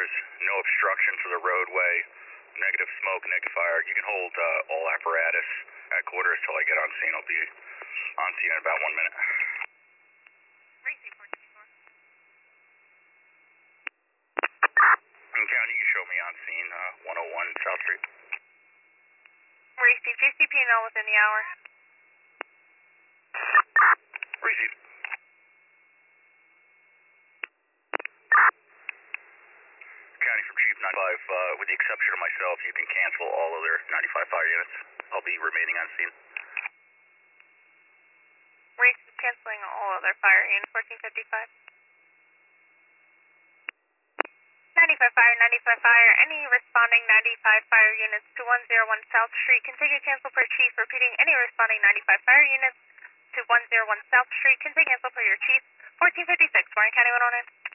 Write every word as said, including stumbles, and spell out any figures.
is no obstruction to the roadway, negative smoke, negative fire. You can hold uh, all apparatus at quarters till I get on scene. I'll be on scene in about one minute. And County, you can show me on scene, uh, one oh one South Street. Receive J C P and L within the hour. Receive. County from Chief ninety-five, uh, with the exception of myself, you can cancel all other ninety-five fire units. I'll be remaining on scene. Receive canceling all other fire units, fourteen fifty-five. ninety-five fire, ninety-five fire. Any responding ninety-five fire units to one oh one South Street can take a cancel per chief. Repeating, any responding ninety-five fire units to one oh one South Street can take cancel per your chief. fourteen fifty-six, Warren County one oh nine.